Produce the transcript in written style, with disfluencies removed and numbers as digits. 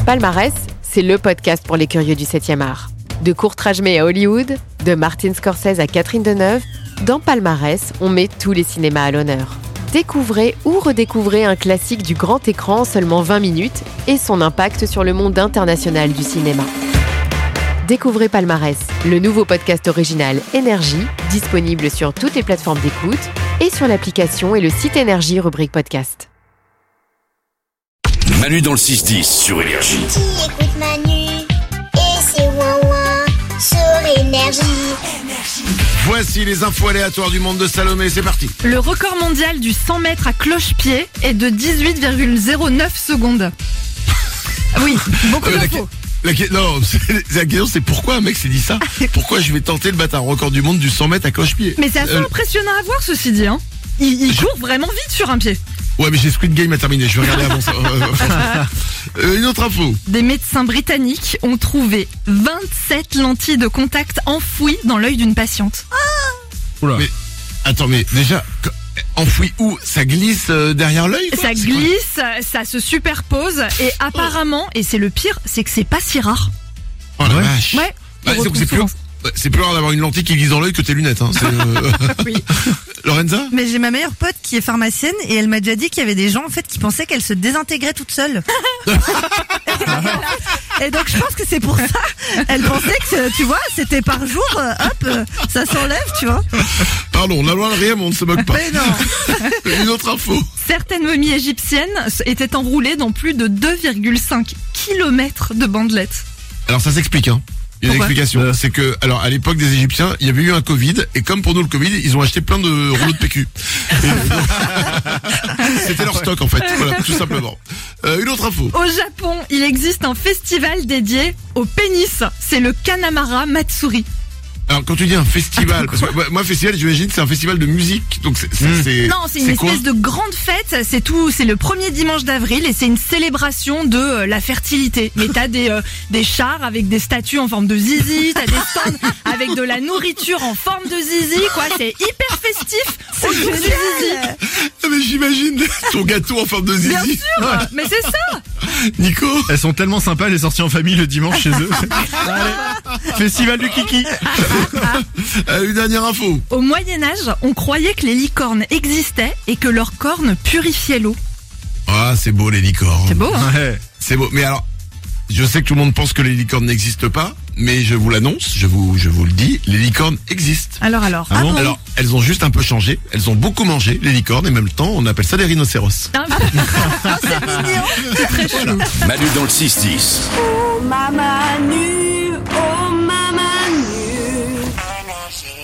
Palmarès, c'est le podcast pour les curieux du 7e art. De Kurt Rajmé à Hollywood, de Martin Scorsese à Catherine Deneuve, dans Palmarès, on met tous les cinémas à l'honneur. Découvrez ou redécouvrez un classique du grand écran en seulement 20 minutes et son impact sur le monde international du cinéma. Découvrez Palmarès, le nouveau podcast original Énergie, disponible sur toutes les plateformes d'écoute et sur l'application et le site Énergie rubrique podcast. Manu dans le 6-10 sur Énergie. Qui écoute Manu et c'est ouin-ouin sur Énergie. Voici les infos aléatoires du monde de Salomé, c'est parti. Le record mondial du 100 mètres à cloche-pied est de 18,09 secondes. Oui, beaucoup d'infos. La question c'est pourquoi un mec s'est dit ça. Pourquoi je vais tenter de battre un record du monde du 100 mètres à cloche-pied. Mais c'est assez impressionnant à voir, ceci dit. Hein. Il court vraiment vite sur un pied. Ouais, mais j'ai Squid Game à terminer, je vais regarder avant ça. Une autre info. Des médecins britanniques ont trouvé 27 lentilles de contact enfouies dans l'œil d'une patiente. Oula. Mais attends, mais déjà, enfoui où? Ça glisse derrière l'œil quoi? Ça glisse, ça se superpose et apparemment, et c'est le pire, c'est que c'est pas si rare. Oh la vache. Ouais. C'est plus rare d'avoir une lentille qui glisse dans l'œil que tes lunettes. Hein. Oui. Lorenza? Mais j'ai ma meilleure pote qui est pharmacienne et elle m'a déjà dit qu'il y avait des gens en fait qui pensaient qu'elle se désintégraient toute seule. Et donc je pense que c'est pour ça. Elle pensait que, tu vois, c'était par jour, ça s'enlève, tu vois. Pardon, la loi Riem, on ne se moque pas. Mais non. Une autre info. Certaines momies égyptiennes étaient enroulées dans plus de 2,5 km de bandelettes. Alors ça s'explique, hein. Il y a une explication, c'est que, alors, à l'époque des Égyptiens, il y avait eu un Covid, et comme pour nous le Covid, ils ont acheté plein de rouleaux de PQ. C'était leur stock, en fait. Voilà, tout simplement. Une autre info. Au Japon, il existe un festival dédié au pénis. C'est le Kanamara Matsuri. Alors, quand tu dis un festival, parce que moi, festival, j'imagine, c'est un festival de musique, donc c'est Non, c'est une espèce de grande fête, c'est le premier dimanche d'avril et c'est une célébration de la fertilité. Mais t'as des chars avec des statues en forme de zizi, t'as des stands avec de la nourriture en forme de zizi, quoi, c'est hyper festif. C'est du zizi. Ah, mais j'imagine ton gâteau en forme de zizi. Bien sûr, mais c'est ça. Nico? Elles sont tellement sympas, elle est sortie en famille le dimanche chez eux. Allez, festival du kiki. Une dernière info. Au Moyen-Âge, on croyait que les licornes existaient et que leurs cornes purifiaient l'eau. Ah, c'est beau les licornes. C'est beau, hein? Ouais. C'est beau. Mais alors, je sais que tout le monde pense que les licornes n'existent pas, mais je vous l'annonce, je vous le dis, les licornes existent. Alors. Ah bon? Alors, elles ont juste un peu changé, elles ont beaucoup mangé, les licornes, et en même temps, on appelle ça des rhinocéros. Ah, c'est mignon. C'est très chelou. Manu dans le 6-10. Oh Manu, oh Manu. Énergie.